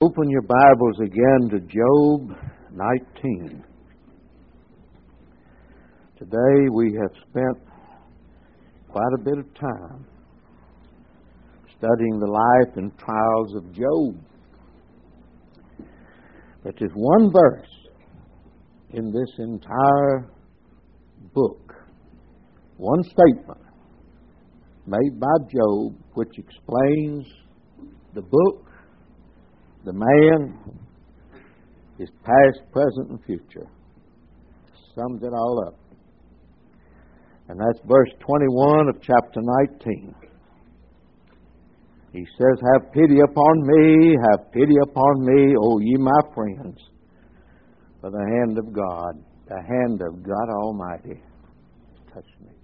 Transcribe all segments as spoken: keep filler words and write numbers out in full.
Open your Bibles again to Job nineteen. Today we have spent quite a bit of time studying the life and trials of Job. But there's one verse in this entire book, one statement made by Job, which explains the book, the man, his past, present, and future. Sums it all up. And that's verse twenty-one of chapter nineteen. He says, "Have pity upon me, have pity upon me, O ye my friends, for the hand of God, the hand of God Almighty, touch me."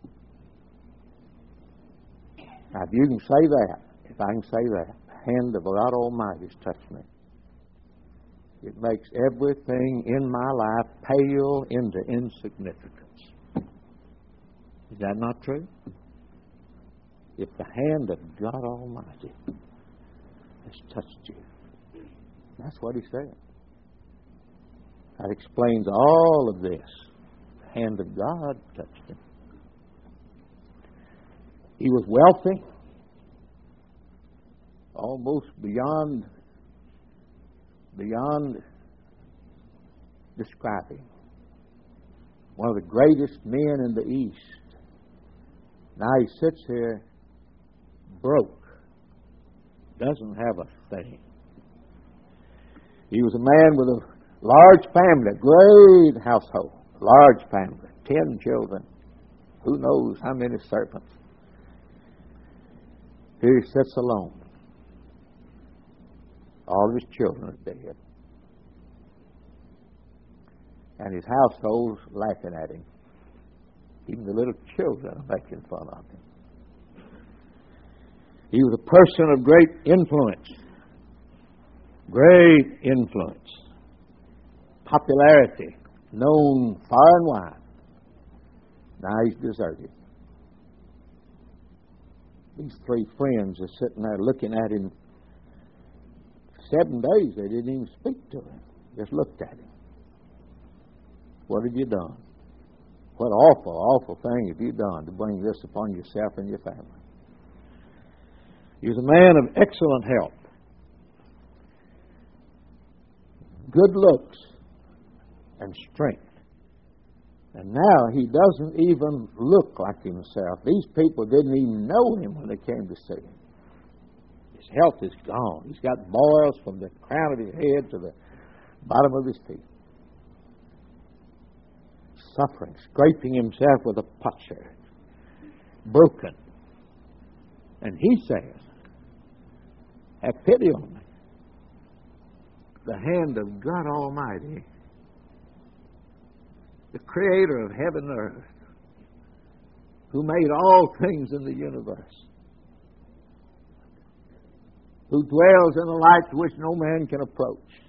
Now, if you can say that, if I can say that, the hand of God Almighty has touched me, it makes everything in my life pale into insignificance. Is that not true? If the hand of God Almighty has touched you, that's what he said. That explains all of this. The hand of God touched him. He was wealthy, almost beyond beyond describing. One of the greatest men in the East. Now he sits here broke, doesn't have a thing. He was a man with a large family, a great household, large family, ten children, who knows how many servants. Here he sits alone. All of his children are dead. And his household's laughing at him. Even the little children are making fun of him. He was a person of great influence. Great influence. Popularity. Known far and wide. Now he's deserted. These three friends are sitting there looking at him. Seven days they didn't even speak to him. Just looked at him. What have you done? What awful, awful thing have you done to bring this upon yourself and your family? He was a man of excellent health, good looks, and strength. And now he doesn't even look like himself. These people didn't even know him when they came to see him. His health is gone. He's got boils from the crown of his head to the bottom of his feet. Suffering, scraping himself with a potsherd. Broken. And he says, "Have pity on me." The hand of God Almighty, the creator of heaven and earth, who made all things in the universe, who dwells in a light to which no man can approach,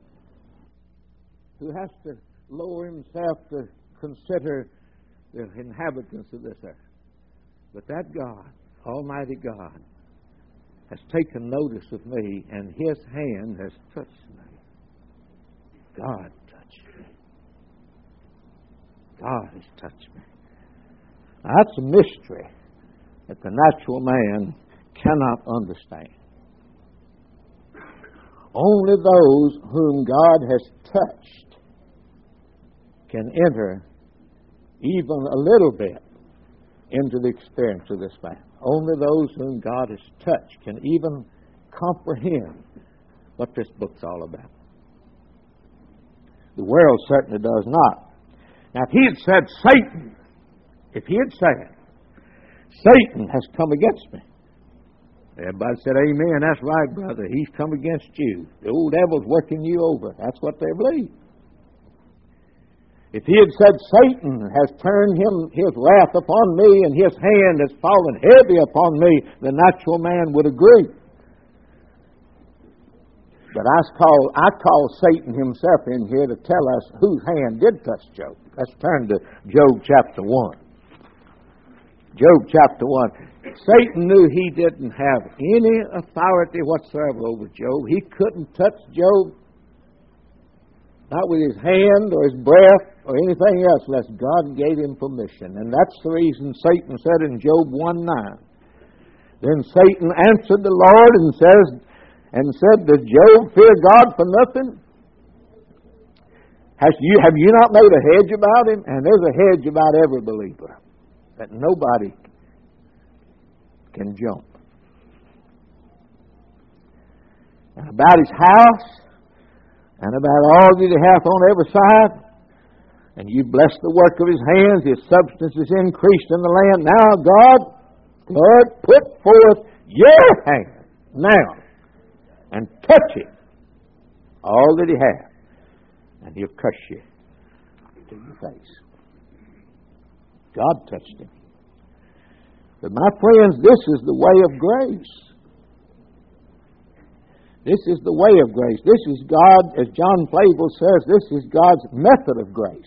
who has to lower himself to consider the inhabitants of this earth. But that God, Almighty God, has taken notice of me, and his hand has touched me. God touched me. God has touched me. Now, that's a mystery that the natural man cannot understand. Only those whom God has touched can enter even a little bit into the experience of this man. Only those whom God has touched can even comprehend what this book's all about. The world certainly does not. Now, if he had said Satan, if he had said, "Satan has come against me," everybody said, "Amen, that's right, brother. He's come against you. The old devil's working you over." That's what they believe. If he had said, "Satan has turned him his wrath upon me, and his hand has fallen heavy upon me," the natural man would agree. But I call, I call Satan himself in here to tell us whose hand did touch Job. Let's turn to Job chapter one. Job chapter one. Satan knew he didn't have any authority whatsoever over Job. He couldn't touch Job, not with his hand or his breath or anything else, unless God gave him permission. And that's the reason Satan said in Job one nine. Then Satan answered the Lord and says, and said, does Job fear God for nothing? Has you, have you not made a hedge about him? And there's a hedge about every believer that nobody can jump. And about his house, and about all that he hath on every side, and you bless the work of his hands, his substance is increased in the land. Now, God, Lord, put forth your hand now, and touch him, all that he hath, and he'll curse you to your face. God touched him. But my friends, this is the way of grace. This is the way of grace. This is God, as John Flavel says, this is God's method of grace.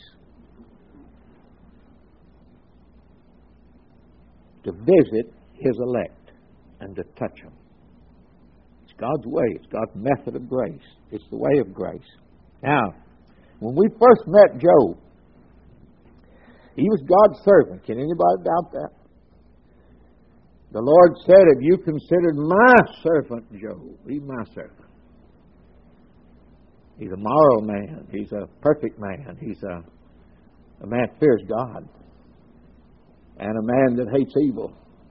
To visit His elect and to touch them. It's God's way. It's God's method of grace. It's the way of grace. Now, when we first met Job, he was God's servant. Can anybody doubt that? The Lord said, have you considered my servant Job? He's my servant. He's a moral man. He's a perfect man. He's a, a man that fears God. And a man that hates evil.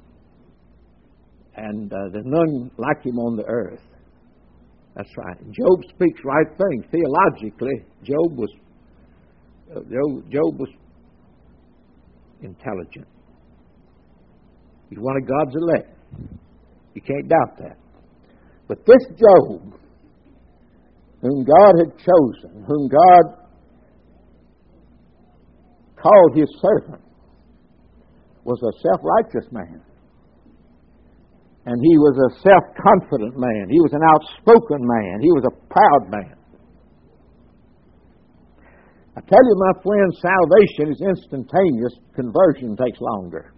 And uh, there's none like him on the earth. That's right. Job speaks right things. Theologically, Job was uh, Job, Job was intelligent. He's one of God's elect. You can't doubt that. But this Job, whom God had chosen, whom God called His servant, was a self-righteous man. And he was a self-confident man. He was an outspoken man. He was a proud man. I tell you, my friend, salvation is instantaneous. Conversion takes longer.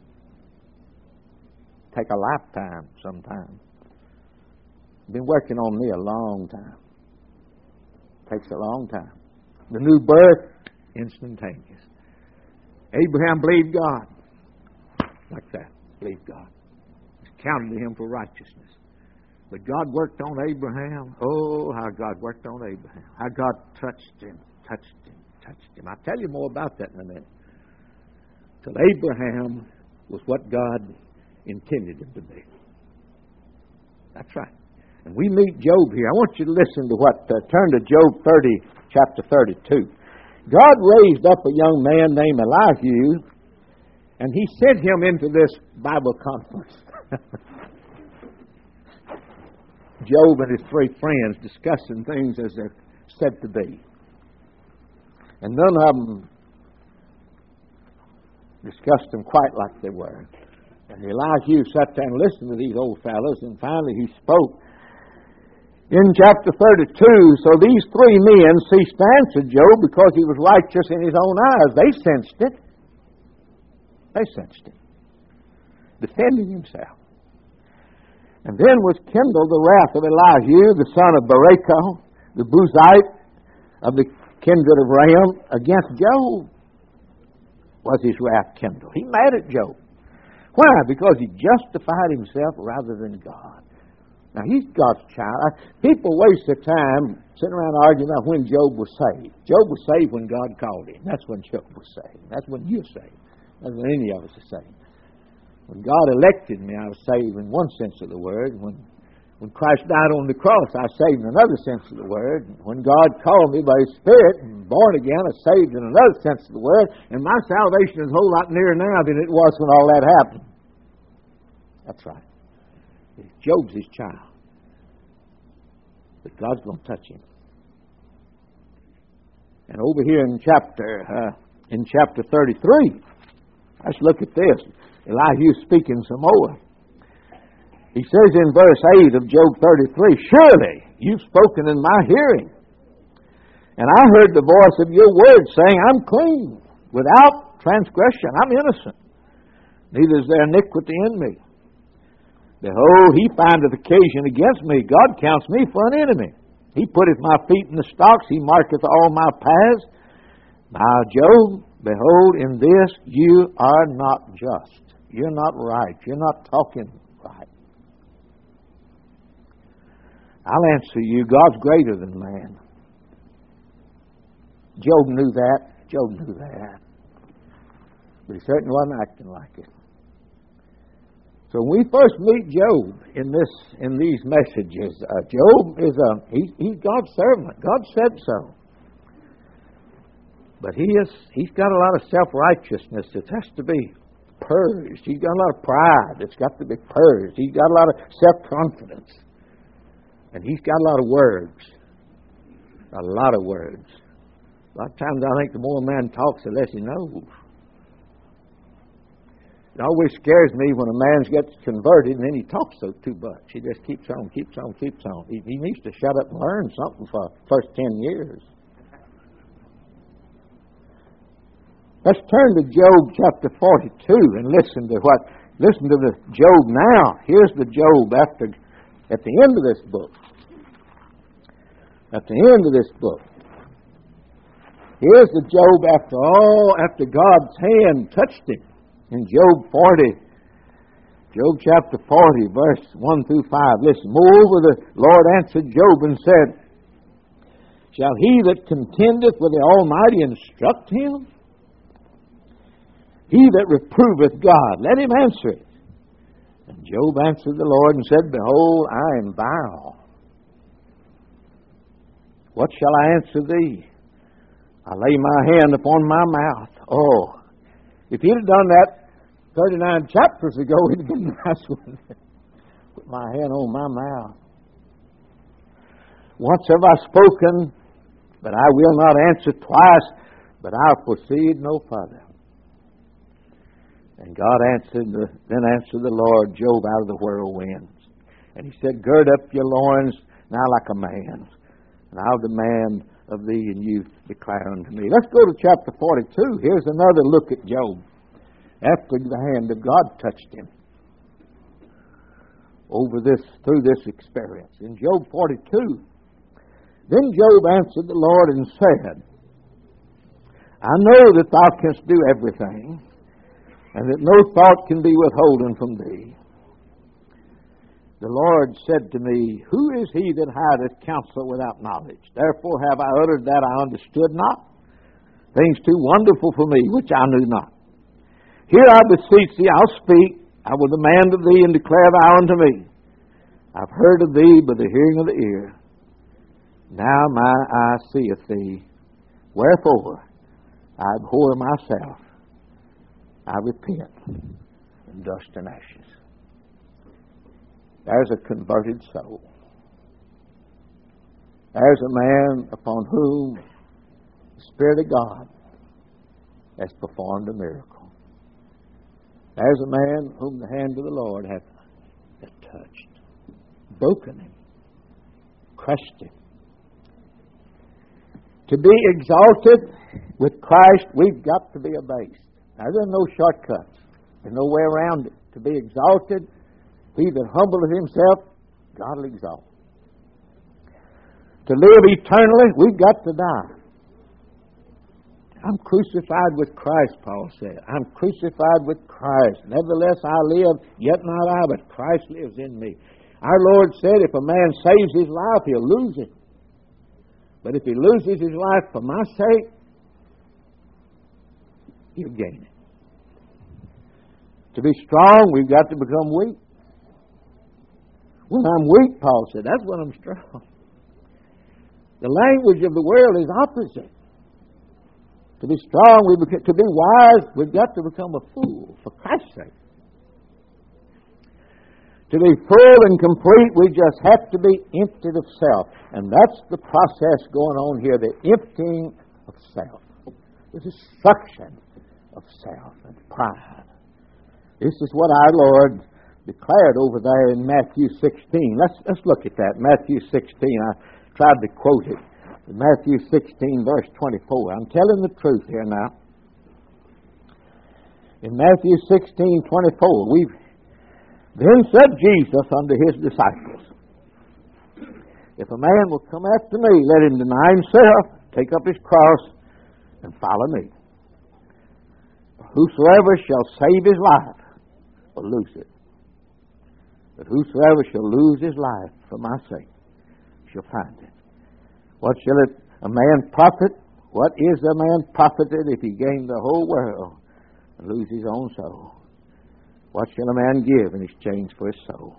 Take a lifetime sometimes. Been working on me a long time. Takes a long time. The new birth, instantaneous. Abraham believed God. Like that. Believed God. It's counted to him for righteousness. But God worked on Abraham. Oh, how God worked on Abraham. How God touched him, touched him, touched him. I'll tell you more about that in a minute. Till Abraham was what God intended him to be. That's right. And we meet Job here. I want you to listen to what, uh, turn to Job thirty, chapter thirty-two. God raised up a young man named Elihu, and He sent him into this Bible conference. Job and his three friends discussing things as they're said to be. And none of them discussed them quite like they were. And Elihu sat there and listened to these old fellows, and finally he spoke. In chapter thirty-two, so these three men ceased to answer Job because he was righteous in his own eyes. They sensed it. They sensed it. Defending himself. And then was kindled the wrath of Elihu, the son of Barakah, the Buzite of the kindred of Ram, against Job. Was his wrath kindled. He mad at Job. Why? Because he justified himself rather than God. Now, he's God's child. People waste their time sitting around arguing about when Job was saved. Job was saved when God called him. That's when Job was saved. That's when you're saved. That's when any of us are saved. When God elected me, I was saved in one sense of the word. When, when Christ died on the cross, I was saved in another sense of the word. When God called me by His Spirit and born again, I was saved in another sense of the word. And my salvation is a whole lot nearer now than it was when all that happened. That's right. Job's His child. But God's going to touch him. And over here in chapter uh, in chapter thirty-three, let's look at this. Elihu speaking some more. He says in verse eight of Job thirty-three, surely you've spoken in my hearing, and I heard the voice of your word saying, I'm clean, without transgression, I'm innocent. neither is there iniquity in me. Behold, he findeth occasion against me. God counts me for an enemy. He putteth my feet in the stocks. He marketh all my paths. Now, Job, behold, in this you are not just. You're not right. You're not talking right. I'll answer you, God's greater than man. Job knew that. Job knew that. But he certainly wasn't acting like it. So when we first meet Job in this in these messages, uh, Job is a he, he's God's servant. God said so. But he is he's got a lot of self-righteousness that has to be purged. He's got a lot of pride that's got to be purged. He's got a lot of self-confidence. And he's got a lot of words. A lot of words. A lot of times I think the more a man talks, the less he knows. It always scares me when a man gets converted and then he talks so too much. He just keeps on, keeps on, keeps on. He, he needs to shut up and learn something for the first ten years. Let's turn to Job chapter forty-two and listen to what, listen to the Job now. Here's the Job after, at the end of this book. At the end of this book. Here's the Job after all, after God's hand touched him. In Job forty, Job chapter forty, verse one through five. Listen, moreover the Lord answered Job and said, shall he that contendeth with the Almighty instruct him? He that reproveth God, let him answer it. And Job answered the Lord and said, behold, I am vile. What shall I answer thee? I lay my hand upon my mouth. Oh, if he'd have done that thirty-nine chapters ago, he'd have been nice with it. Put my hand on my mouth. Once have I spoken, but I will not answer twice, but I'll proceed no further. And God answered, the, then answered the Lord Job out of the whirlwinds. And he said, gird up your loins now like a man, and I'll demand of thee in youth declare unto me. Let's go to chapter forty-two. Here's another look at Job after the hand of God touched him over this, through this experience. In Job forty-two, then Job answered the Lord and said, I know that thou canst do everything, and that no thought can be withholden from thee. The Lord said to me, who is he that hideth counsel without knowledge? Therefore have I uttered that I understood not, things too wonderful for me, which I knew not. Here I beseech thee, I'll speak, I will demand of thee, and declare thou unto me. I've heard of thee by the hearing of the ear. Now my eye seeth thee. Wherefore I abhor myself. I repent in dust and ashes. There's a converted soul. There's a man upon whom the Spirit of God has performed a miracle. There's a man whom the hand of the Lord hath, hath touched, broken him, crushed him. To be exalted with Christ, we've got to be abased. Now, there's no shortcuts. There's no way around it. To be exalted, he that humbleth himself, God will exalt. To live eternally, we've got to die. I'm crucified with Christ, Paul said. I'm crucified with Christ. Nevertheless, I live, yet not I, but Christ lives in me. Our Lord said, if a man saves his life, he'll lose it. But if he loses his life for my sake, he'll gain it. To be strong, we've got to become weak. When I'm weak, Paul said, that's when I'm strong. The language of the world is opposite. To be strong, we beca- to be wise, we've got to become a fool for Christ's sake. To be full and complete, we just have to be emptied of self. And that's the process going on here, the emptying of self. The destruction of self and pride. This is what our Lord declared over there in Matthew sixteen. Let's, let's look at that. Matthew sixteen. I tried to quote it. Matthew sixteen, verse twenty-four. I'm telling the truth here now. In Matthew sixteen twenty-four, we then said Jesus unto his disciples, if a man will come after me, let him deny himself, take up his cross, and follow me. Whosoever shall save his life will lose it. But whosoever shall lose his life for my sake shall find it. What shall it, a man profit? What is a man profited if he gain the whole world and lose his own soul? What shall a man give in exchange for his soul?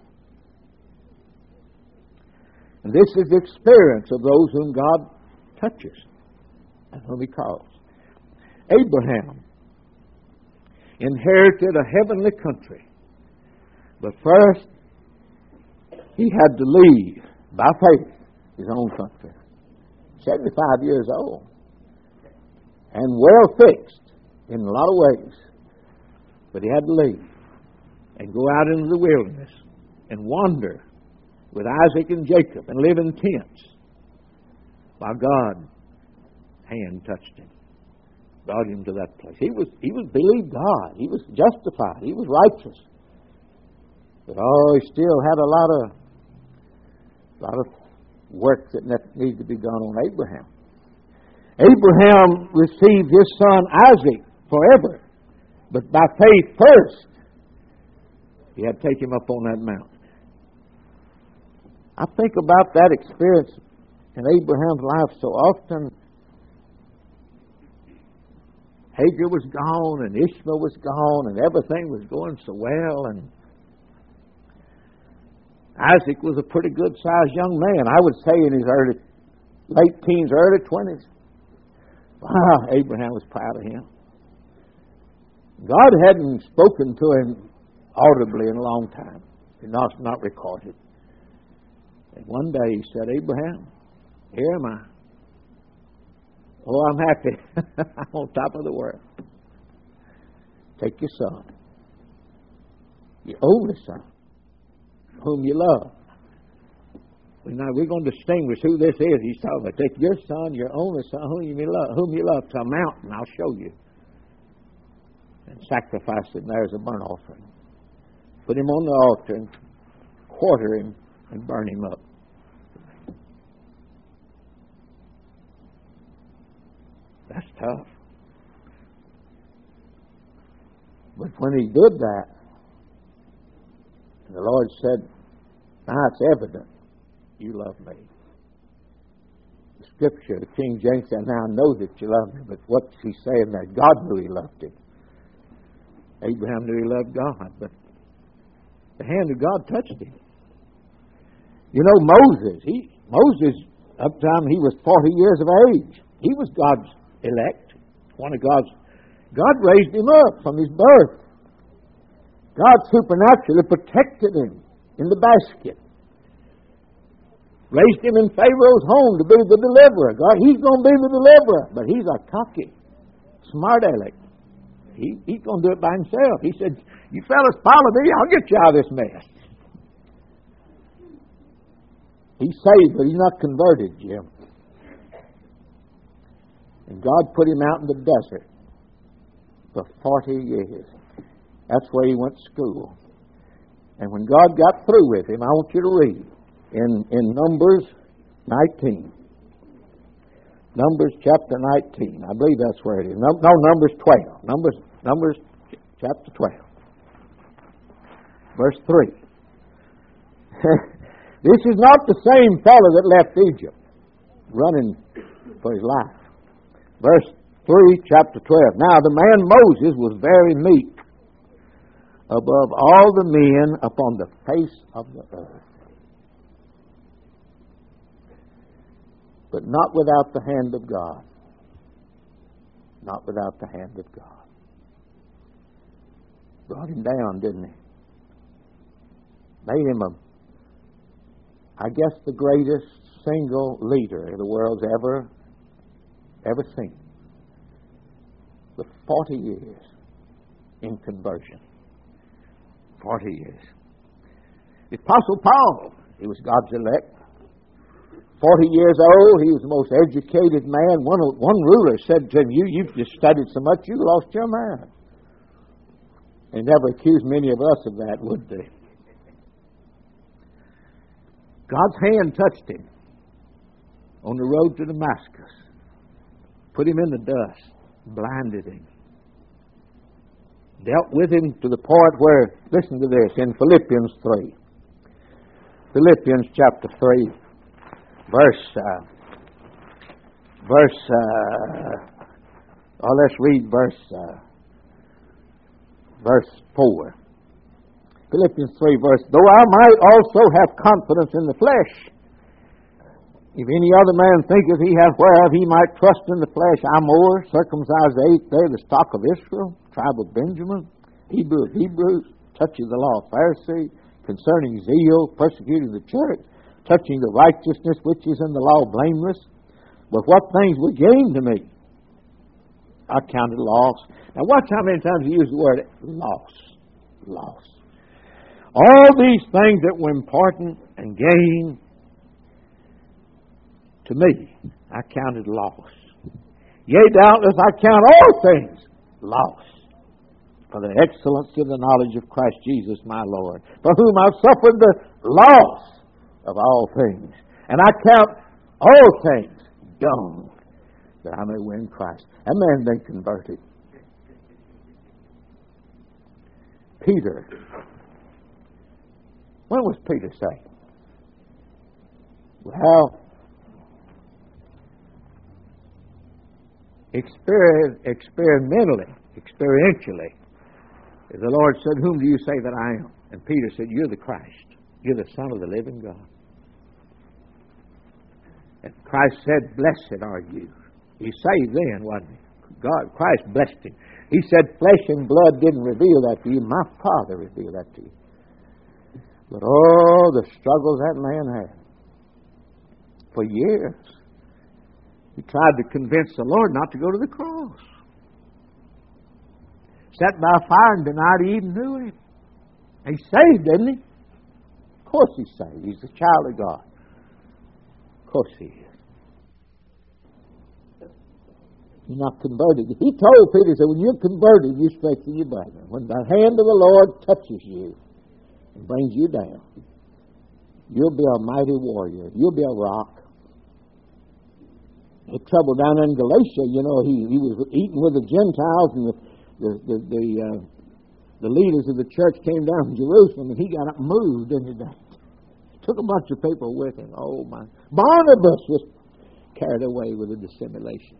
And this is the experience of those whom God touches and whom he calls. Abraham inherited a heavenly country, but first he had to leave by faith his own country. seventy-five years old and well fixed in a lot of ways, but he had to leave and go out into the wilderness and wander with Isaac and Jacob and live in tents while God's hand touched him, brought him to that place. He was he was believed God. He was justified. He was righteous. But oh, he still had a lot of lot of work that needed to be done on Abraham. Abraham received his son Isaac forever, but by faith first, he had to take him up on that mountain. I think about that experience in Abraham's life so often. Hagar was gone, and Ishmael was gone, and everything was going so well, and Isaac was a pretty good-sized young man, I would say in his early, late teens, early twenties. Wow, Abraham was proud of him. God hadn't spoken to him audibly in a long time. It's not, not recorded. And one day he said, Abraham, here am I. Oh, I'm happy. I'm on top of the world. Take your son, your only son, whom you love. Now we're going to distinguish who this is. He's talking about. Take your son, your only son, whom you love, whom you love, to a mountain. I'll show you, and sacrifice him there as a burnt offering. Put him on the altar and quarter him and burn him up. That's tough. But when he did that, the Lord said, now it's evident you love me. The Scripture, the King James said, now I know that you love me. But what's he saying there? God knew he loved him. Abraham knew he loved God, but the hand of God touched him. You know, Moses, he Moses, up to time he was forty years of age. He was God's elect, one of God's. God raised him up from his birth. God supernaturally protected him in the basket. Raised him in Pharaoh's home to be the deliverer. God, he's going to be the deliverer, but he's a cocky, smart aleck. He, he's going to do it by himself. He said, you fellas follow me, I'll get you out of this mess. He's saved, but he's not converted, Jim. And God put him out in the desert for forty years. That's where he went to school. And when God got through with him, I want you to read in, in Numbers nineteen. Numbers chapter nineteen. I believe that's where it is. No, no Numbers twelve. Numbers, Numbers chapter twelve. Verse three. This is not the same fellow that left Egypt, running for his life. Verse three, chapter twelve. Now the man Moses was very meek above all the men upon the face of the earth, but not without the hand of God. Not without the hand of God. Brought him down, didn't he? Made him a, I guess, the greatest single leader the world's ever, ever seen. With forty years in conversion. Forty years. The Apostle Paul, he was God's elect. Forty years old, he was the most educated man. One, one ruler said to him, you, you've just studied so much, you lost your mind. They never accuse many of us of that, would they? God's hand touched him on the road to Damascus, put him in the dust, blinded him, dealt with him to the point where, listen to this, in Philippians three. Philippians chapter three, verse, uh, verse, uh, oh, let's read verse, uh, verse four. Philippians three, verse, though I might also have confidence in the flesh, if any other man thinketh he hath whereof he might trust in the flesh, I more, circumcised the eighth day, the stock of Israel, tribe of Benjamin, Hebrew of Hebrews, touching the law of Pharisee, concerning zeal, persecuting the church, touching the righteousness which is in the law, blameless. But what things were gain to me, I counted loss. Now watch how many times he used the word loss. Loss. All these things that were important and gain to me, I counted loss. Yea, doubtless I count all things loss, for the excellency of the knowledge of Christ Jesus my Lord, for whom I've suffered the loss of all things. And I count all things dung, that I may win Christ. That man been converted. Peter. When was Peter saved? Well, exper- experimentally, experientially, the Lord said, whom do you say that I am? And Peter said, you're the Christ. You're the Son of the living God. And Christ said, blessed are you. He saved then, wasn't he? God, Christ blessed him. He said, flesh and blood didn't reveal that to you. My Father revealed that to you. But oh, the struggles that man had for years. He tried to convince the Lord not to go to the cross. Sat by fire and denied he even knew him. He's saved, isn't he? Of course he's saved. He's a child of God. Of course he is. You're not converted. He told Peter, he said, when you're converted, you strengthen your brethren. When the hand of the Lord touches you and brings you down, you'll be a mighty warrior. You'll be a rock. The trouble down in Galatia, you know, he, he was eating with the Gentiles, and the the the the, uh, the leaders of the church came down from Jerusalem, and he got up and moved, didn't he? Took a bunch of people with him. Oh my! Barnabas was carried away with a dissimulation.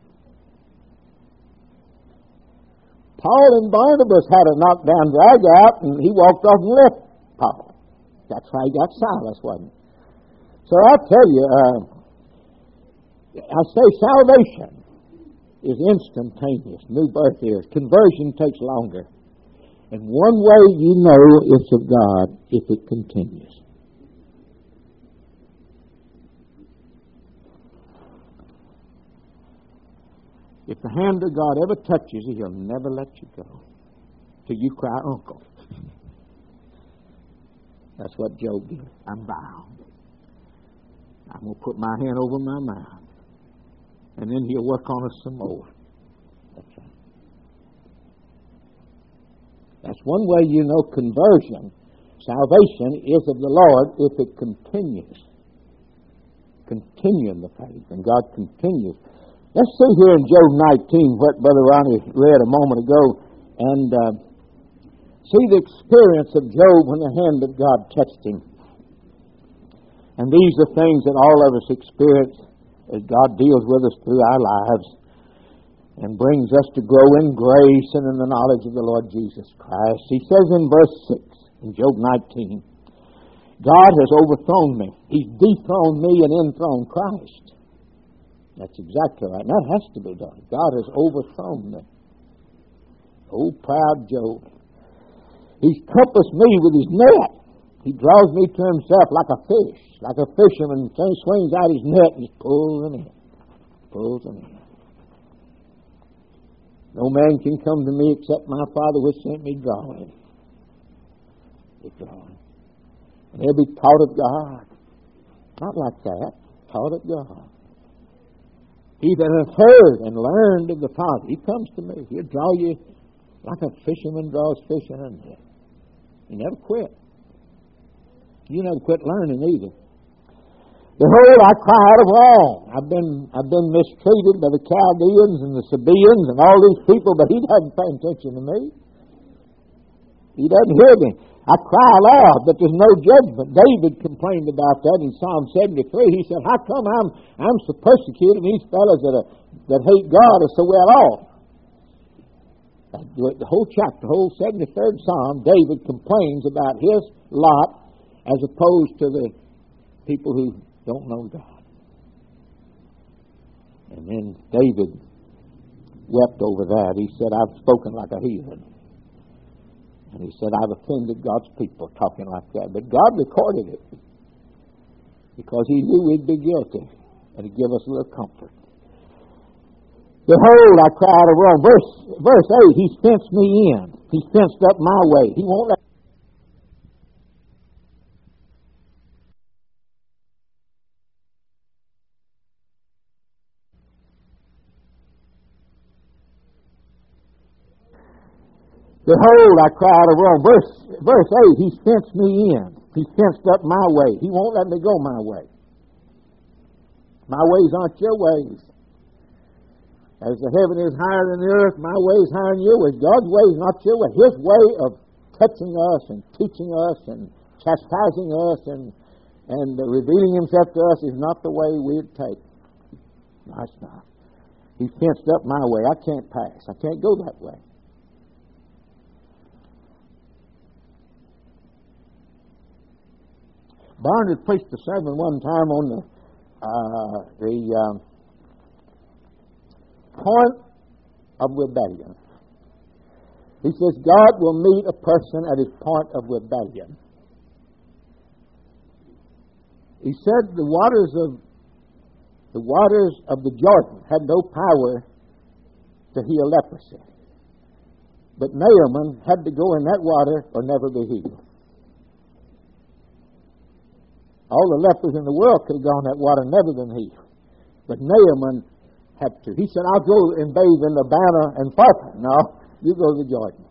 Paul and Barnabas had a knockdown drag out, and he walked off and left Paul. That's why he got Silas, wasn't it? So I tell you, uh, I say salvation is instantaneous. New birth is. Conversion takes longer. And one way you know it's of God, if it continues. If the hand of God ever touches you, He'll never let you go till you cry, uncle. That's what Job did. I'm bound. I'm going to put my hand over my mouth. And then He'll work on us some more. That's right. That's one way you know conversion. Salvation is of the Lord if it continues. Continue in the faith. And God continues. Let's see here in Job nineteen what Brother Ronnie read a moment ago, and uh, see the experience of Job when the hand of God touched him. And these are things that all of us experience as God deals with us through our lives and brings us to grow in grace and in the knowledge of the Lord Jesus Christ. He says in verse six in Job nineteen, God has overthrown me. He's dethroned me and enthroned Christ. That's exactly right. And that has to be done. God has overthrown me. Oh, proud Job. He's compassed me with his net. He draws me to himself like a fish, like a fisherman swings out his net and just pulls them in. Pulls them in. No man can come to me except my Father which sent me drawing. He's drawing. And they'll be taught of God. Not like that. Taught of God. He that hath heard and learned of the Father, he comes to me. He'll draw you like a fisherman draws fish in a net. He never quit. You never quit learning either. Behold, I cry out of wrong. I've been I've been mistreated by the Chaldeans and the Sabaeans and all these people, but he doesn't pay attention to me. He doesn't hear me. I cry aloud, but there's no judgment. David complained about that in Psalm seventy-three. He said, how come I'm I'm so persecuted and these fellows that are, that hate God are so well off? The whole chapter, the whole seventy-third Psalm, David complains about his lot as opposed to the people who don't know God. And then David wept over that. He said, I've spoken like a heathen. And he said, I've offended God's people talking like that. But God recorded it because he knew we'd be guilty and he'd give us a little comfort. Behold, I cry out of wrong. Verse, verse eight, he's fenced me in. He's fenced up my way. He won't let Behold, I cry out of wrong. Verse, verse eight, he's fenced me in. He's fenced up my way. He won't let me go my way. My ways aren't your ways. As the heaven is higher than the earth, my way is higher than your ways. God's way is not your way. His way of touching us and teaching us and chastising us and, and revealing himself to us is not the way we'd take. No, it's not. He fenced up my way. I can't pass. I can't go that way. Barnard preached a sermon one time on the uh, the um, point of rebellion. He says God will meet a person at his point of rebellion. He said the waters of the waters of the Jordan had no power to heal leprosy, but Naaman had to go in that water or never be healed. All the lepers in the world could have gone in that water and never been healed. But Naaman had to. He said, I'll go and bathe in the Abana and Pharpar. No, you go to the Jordan.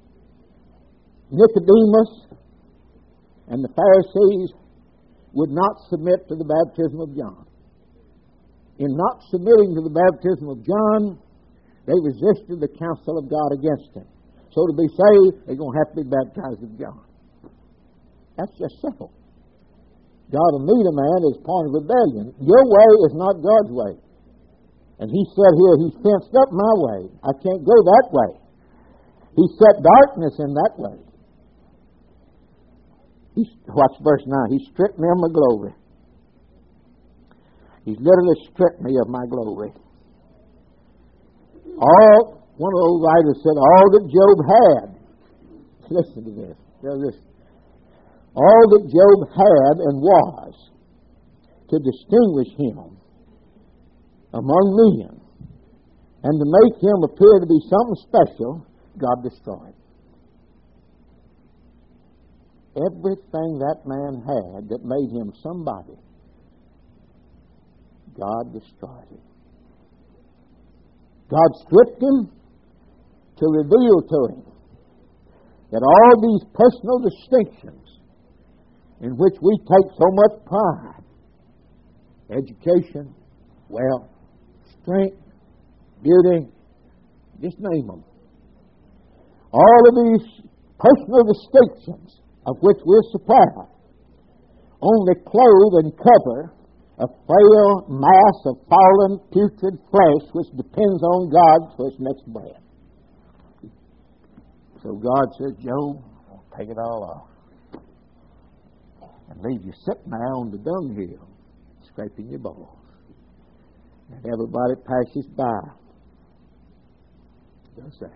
Nicodemus and the Pharisees would not submit to the baptism of John. In not submitting to the baptism of John, they resisted the counsel of God against him. So to be saved, they're going to have to be baptized of John. That's just simple. God will meet a man at his point of rebellion. Your way is not God's way. And he said here, he's fenced up my way. I can't go that way. He set darkness in that way. He, watch verse nine. He stripped me of my glory. He's literally stripped me of my glory. All, one of those writers said, all that Job had. Listen to this. Now this. All that Job had and was to distinguish him among men and to make him appear to be something special, God destroyed. Everything that man had that made him somebody, God destroyed it. God stripped him to reveal to him that all these personal distinctions in which we take so much pride, education, wealth, strength, beauty, just name them. All of these personal distinctions of which we're supplied only clothe and cover a frail mass of fallen, putrid flesh which depends on God for its next breath. So God says, Job, I'll take it all off and leave you sitting there on the dunghill, scraping your balls. And everybody passes by does that.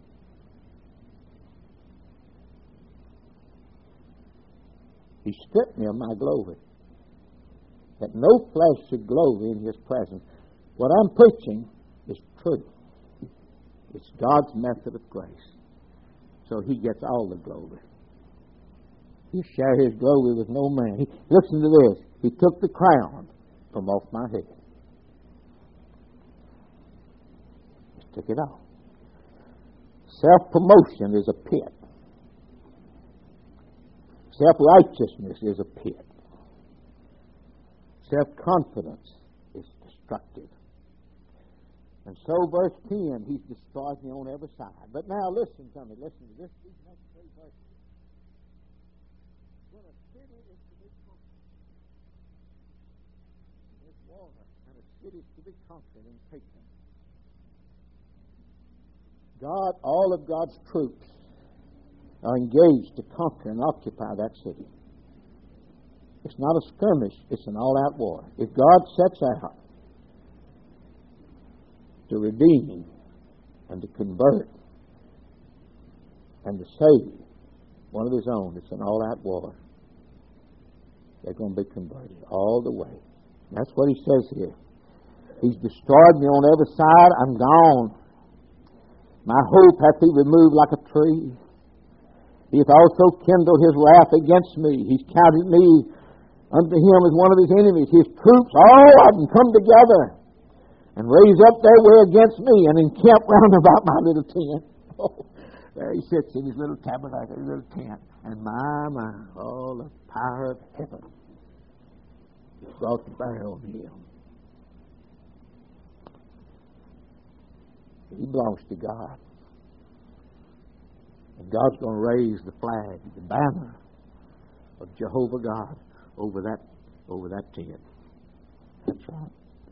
He stripped me of my glory, that no flesh should glory in his presence. What I'm preaching is truth. It's God's method of grace. So he gets all the glory. He share his glory with no man. He, listen to this. He took the crown from off my head. Just took it off. Self-promotion is a pit. Self-righteousness is a pit. Self-confidence is destructive. And so, verse ten, He's destroyed me on every side. But now listen to me. Listen to this. These next three verses. When a city is to be conquered, there's war, and a city is to be conquered and taken. God, all of God's troops are engaged to conquer and occupy that city. It's not a skirmish, it's an all-out war. If God sets out to redeem and to convert and to save one of His own, it's an all-out war. They're going to be converted all the way. That's what He says here. He's destroyed me on every side. I'm gone. My hope hath He removed like a tree. He hath also kindled His wrath against me. He's counted me unto Him as one of His enemies. His troops, all of them, come together and raise up their way against me and encamp round about my little tent. Oh, there He sits in His little tabernacle, His little tent. And my, my, all the power of heaven is brought to bear on Him. He belongs to God. And God's going to raise the flag, the banner of Jehovah God over that over that tent. That's right.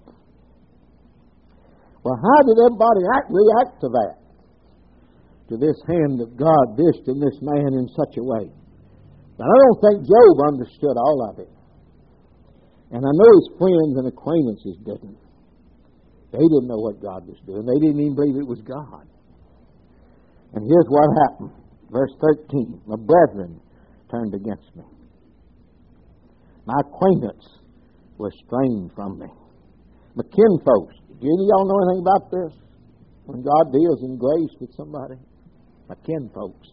Well, how did everybody act, react to that? To this hand of God visiting this man in such a way? But I don't think Job understood all of it. And I know his friends and acquaintances didn't. They didn't know what God was doing. They didn't even believe it was God. And here's what happened. Verse thirteen. My brethren turned against me. My acquaintance was estranged from me. My kinfolks. Do any of y'all know anything about this? When God deals in grace with somebody? My kinfolks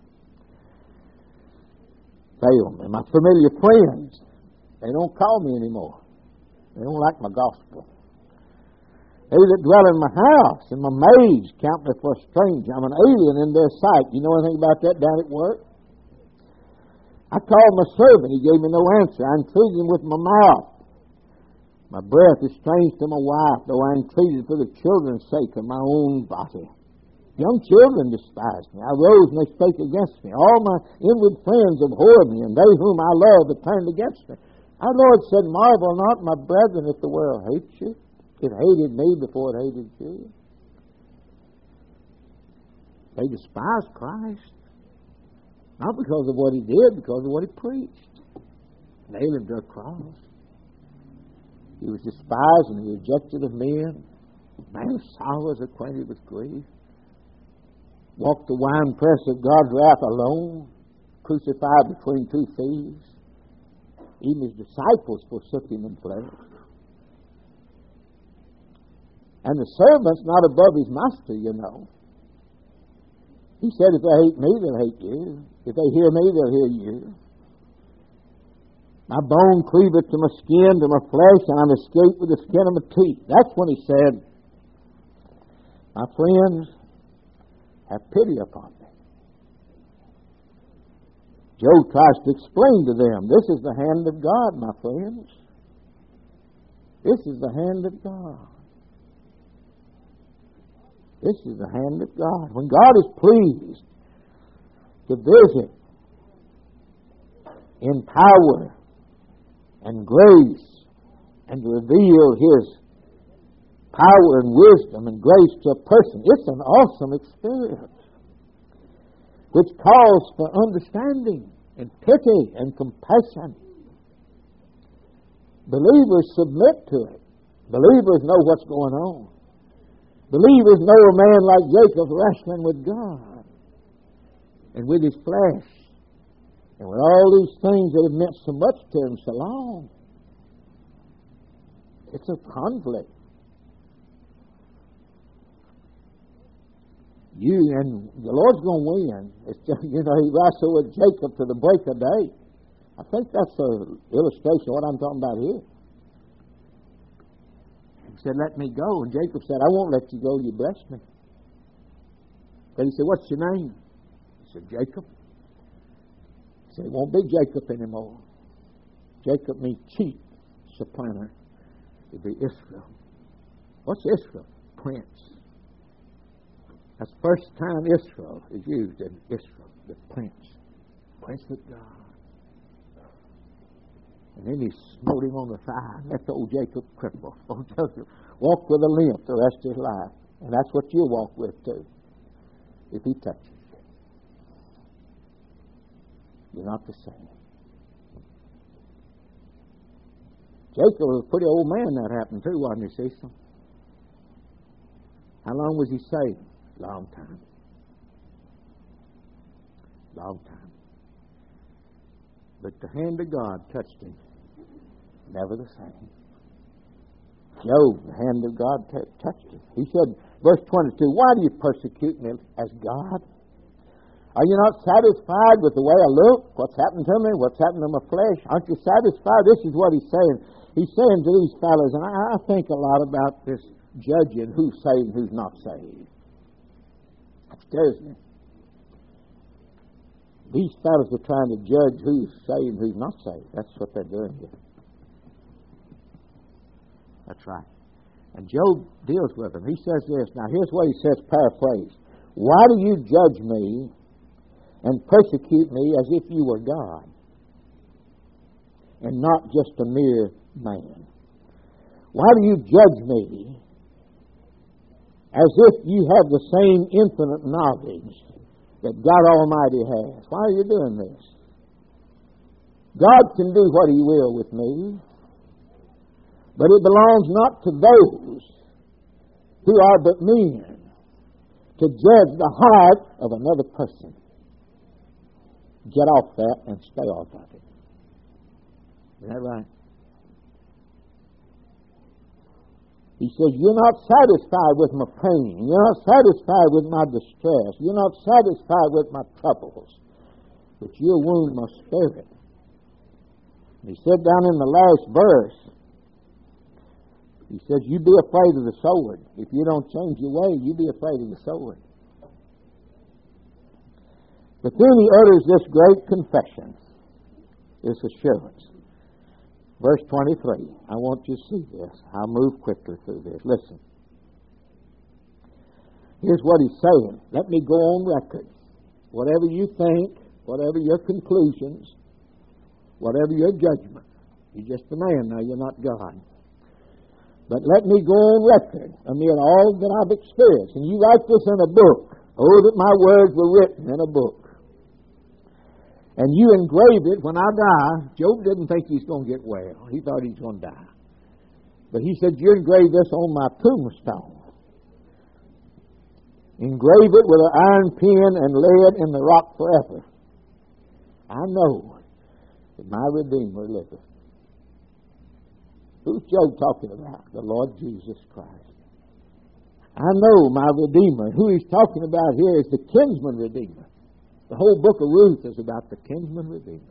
fail me. My familiar friends, they don't call me anymore. They don't like my gospel. They that dwell in my house and my maids count me for a stranger. I'm an alien in their sight. You know anything about that down at work? I called my servant. He gave me no answer. I entreated him with my mouth. My breath is strange to my wife, though I entreated for the children's sake of my own body. Young children despised me. I rose and they spake against me. All my inward friends abhorred me, and they whom I love have turned against me. Our Lord said, marvel not, my brethren, if the world hates you. It hated me before it hated you. They despised Christ. Not because of what He did, because of what He preached. Nailed Him to a cross. He was despised and rejected of men. Man of sorrows, acquainted with grief. Walked the winepress of God's wrath alone. Crucified between two thieves. Even His disciples forsook Him and fled. And the servant's not above his master, you know. He said, if they hate me, they'll hate you. If they hear me, they'll hear you. My bone cleaveth to my skin, to my flesh, and I'm escaped with the skin of my teeth. That's when He said, my friends, have pity upon me. Job tries to explain to them, this is the hand of God, my friends. This is the hand of God. This is the hand of God. When God is pleased to visit in power and grace and to reveal His power and wisdom and grace to a person, it's an awesome experience which calls for understanding and pity and compassion. Believers submit to it. Believers know what's going on. Believers know a man like Jacob wrestling with God and with his flesh and with all these things that have meant so much to him so long. It's a conflict. You and the Lord's going to win. It's just, you know, He wrestled with Jacob to the break of day. I think that's an illustration of what I'm talking about here. He said, let me go. And Jacob said, I won't let you go. You bless me. Then he said, what's your name? He said, Jacob. He said, it won't be Jacob anymore. Jacob means chief, supplanter. It'll be Israel. What's Israel? Prince. That's the first time Israel is used in Israel, the prince. Prince of God. And then he smote him on the thigh and left old Jacob crippled. Old Jacob walked with a limp the rest of his life. And that's what you'll walk with too, if he touches you. You're not the same. Jacob was a pretty old man that happened to, wasn't he, Cecil? How long was he saved? Long time. Long time. But the hand of God touched him. Never the same. Job, the hand of God t- touched him. He said, verse twenty-two, why do you persecute me as God? Are you not satisfied with the way I look? What's happened to me? What's happened to my flesh? Aren't you satisfied? This is what he's saying. He's saying to these fellows, and I, I think a lot about this judging who's saved and who's not saved. That scares me. These fellows are trying to judge who's saved and who's not saved. That's what they're doing here. That's right. And Job deals with them. He says this. Now here's what he says, paraphrase. Why do you judge me and persecute me as if you were God and not just a mere man? Why do you judge me as if you have the same infinite knowledge that God Almighty has? Why are you doing this? God can do what He will with me, but it belongs not to those who are but men to judge the heart of another person. Get off that and stay off of it. Is that right? He says, you're not satisfied with my pain. You're not satisfied with my distress. You're not satisfied with my troubles. But you'll wound my spirit. He said down in the last verse, he says, you be afraid of the sword. If you don't change your way, you be afraid of the sword. But then he utters this great confession, this assurance. Verse twenty-three. I want you to see this. I'll move quickly through this. Listen. Here's what he's saying. Let me go on record. Whatever you think, whatever your conclusions, whatever your judgment, you're just a man now, you're not God. But let me go on record amid all that I've experienced. And you write this in a book. Oh, that my words were written in a book. And you engrave it when I die. Job didn't think he's going to get well. He thought he's going to die. But he said, you engrave this on my tombstone. Engrave it with an iron pen and lay it in the rock forever. I know that my Redeemer liveth. Who's Job talking about? The Lord Jesus Christ. I know my Redeemer. Who he's talking about here is the kinsman Redeemer. The whole book of Ruth is about the kinsman Redeemer.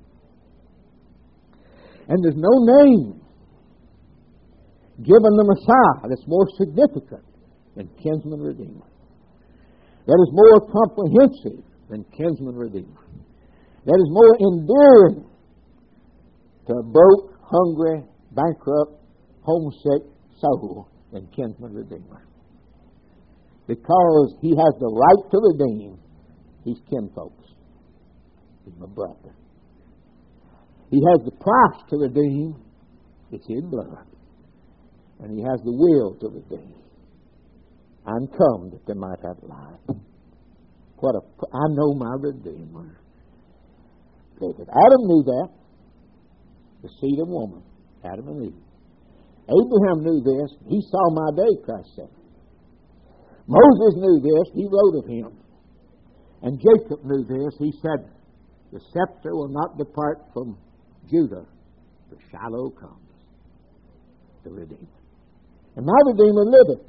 And there's no name given the Messiah that's more significant than kinsman Redeemer. That is more comprehensive than kinsman Redeemer. That is more endearing to a broke, hungry, bankrupt, homesick soul than kinsman Redeemer. Because he has the right to redeem his kinfolks. He's my brother. He has the price to redeem. It's his blood. And he has the will to redeem. I'm come that they might have life. What a, I know my Redeemer. David. Adam knew that. The seed of woman. Adam and Eve. Abraham knew this. He saw my day, Christ said. Moses knew this. He wrote of him. And Jacob knew this. He said, the scepter will not depart from Judah. The Shiloh comes. The Redeemer. And my Redeemer liveth.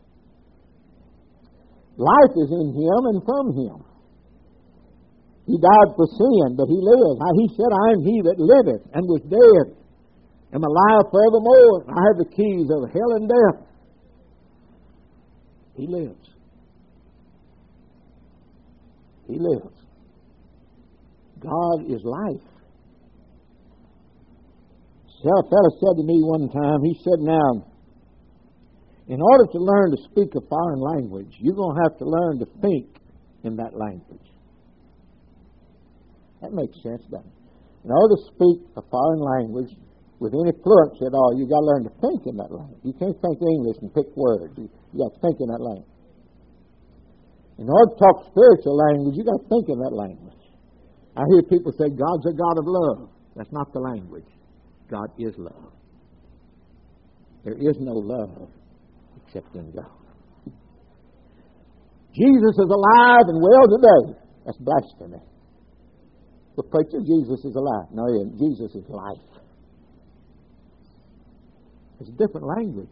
Life is in him and from him. He died for sin, but he lives. He said, I am he that liveth and was dead, am alive forevermore. I have the keys of hell and death. He lives. He lives. God is life. So a fellow said to me one time, he said, now, in order to learn to speak a foreign language, you're going to have to learn to think in that language. That makes sense, doesn't it? In order to speak a foreign language with any fluency at all, you've got to learn to think in that language. You can't think English and pick words. You, you got to think in that language. In order to talk spiritual language, you've got to think in that language. I hear people say, God's a God of love. That's not the language. God is love. There is no love except in God. Jesus is alive and well today. That's blasphemy. The preacher, Jesus is alive. No, he isn't. Jesus is life. It's a different language.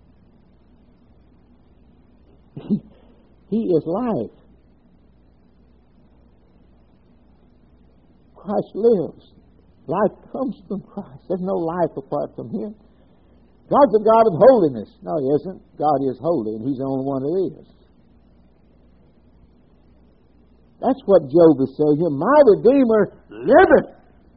He, he is life. Christ lives. Life comes from Christ. There's no life apart from Him. God's a God of holiness. No, He isn't. God is holy, and He's the only one who is. That's what Job is saying here. My Redeemer liveth.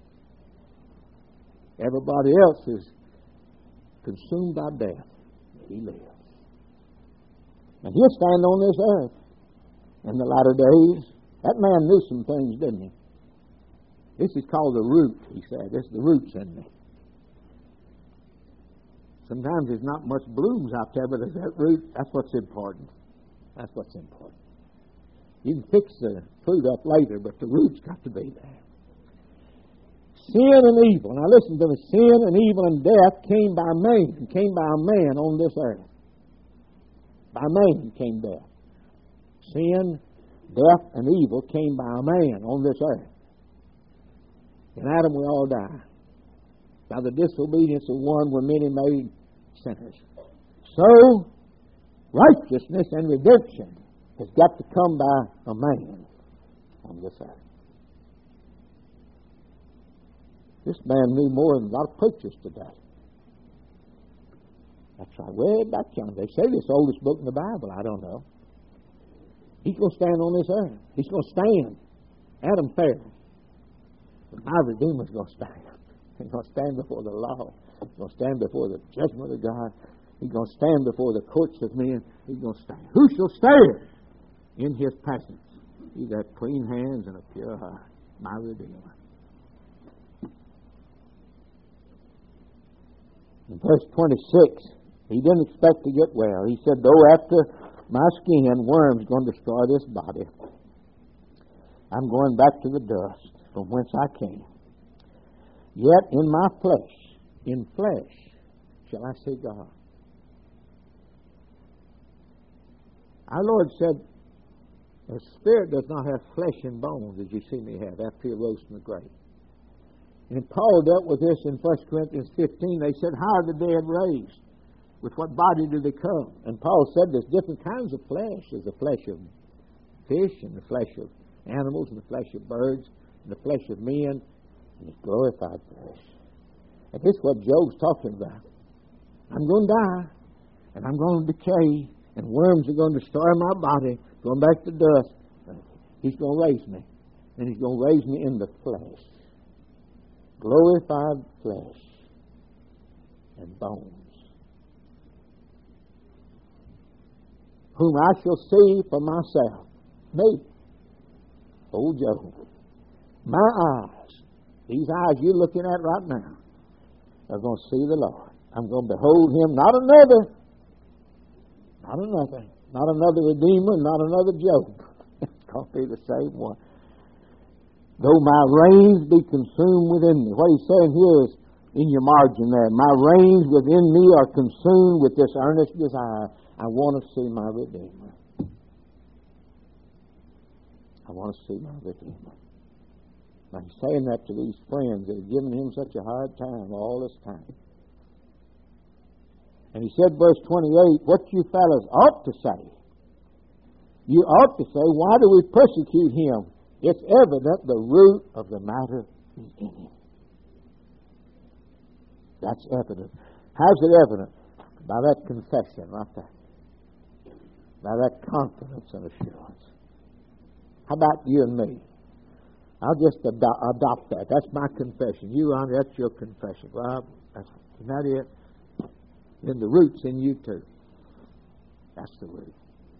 Everybody else is consumed by death. He lives. And He'll stand on this earth in the latter days. That man knew some things, didn't he? This is called the root, he said. This is the roots in me. Sometimes there's not much blooms out there, but there's that root. That's what's important. That's what's important. You can fix the fruit up later, but the root's got to be there. Sin and evil. Now listen to me. Sin and evil and death came by man. Came by a man on this earth. By man came death. Sin, death, and evil came by a man on this earth. In Adam we all die. By the disobedience of one were many made sinners. So, righteousness and redemption has got to come by a man on this earth. This man knew more than a lot of preachers today. That's right. Way back yonder. They say this oldest book in the Bible. I don't know. He's going to stand on this earth. He's going to stand. Adam failed. But my Redeemer's going to stand. He's going to stand before the law. He's going to stand before the judgment of God. He's going to stand before the courts of men. He's going to stand. Who shall stand in His presence? He got clean hands and a pure heart. My Redeemer. In verse twenty-six, he didn't expect to get well. He said, though after my skin worms going to destroy this body, I'm going back to the dust from whence I came. Yet in my flesh, in flesh, shall I see God. Our Lord said, a spirit does not have flesh and bones as you see me have after He rose from the grave. And Paul dealt with this in First Corinthians fifteen. They said, how are the dead raised? With what body do they come? And Paul said there's different kinds of flesh. There's the flesh of fish and the flesh of animals and the flesh of birds and the flesh of men and His glorified flesh. And this is what Job's talking about. I'm going to die and I'm going to decay and worms are going to destroy my body, going back to dust. He's going to raise me. And He's going to raise me in the flesh. Glorified flesh and bones. Whom I shall see for myself. Me. Old Job. My eyes, these eyes you're looking at right now, are going to see the Lord. I'm going to behold Him, not another, not another, not another Redeemer, not another Job. It's going to be the same one. Though my reins be consumed within me. What he's saying here is, in your margin there, my reins within me are consumed with this earnest desire. I want to see my Redeemer. I want to see my Redeemer. Now he's saying that to these friends that have given him such a hard time all this time. And he said, verse twenty-eight, what you fellows ought to say. You ought to say, why do we persecute him? It's evident the root of the matter is in him. That's evident. How's it evident? By that confession right there. By that confidence and assurance. How about you and me? I'll just ado- adopt that. That's my confession. You, Ron, that's your confession. Well, that's, isn't that it? Then the root's in you too. That's the root.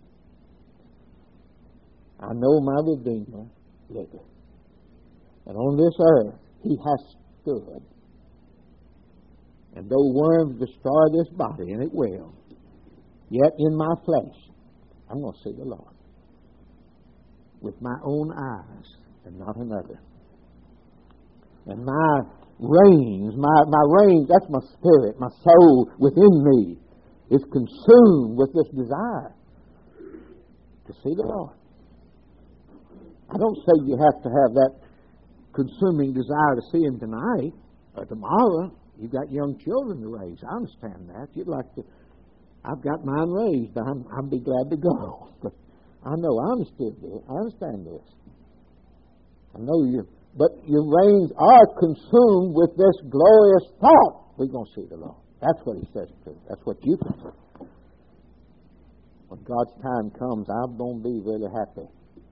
I know my Redeemer liveth. And on this earth he has stood. And though worms destroy this body, and it will, yet in my flesh I'm going to see the Lord. With my own eyes and not another. And my reins, my, my reins, that's my spirit, my soul within me is consumed with this desire to see the Lord. I don't say you have to have that consuming desire to see Him tonight or tomorrow. You've got young children to raise. I understand that. You'd like to. I've got mine raised. I'm, I'd be glad to go. But I know I understood this. I understand this. I know you. But your reins are consumed with this glorious thought. We're going to see the Lord. That's what He says to. That's what you can say. When God's time comes, I'm going to be really happy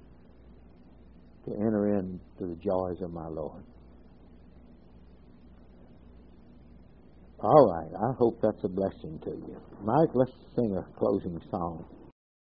to enter into the joys of my Lord. All right. I hope that's a blessing to you. Mike, let's sing a closing song.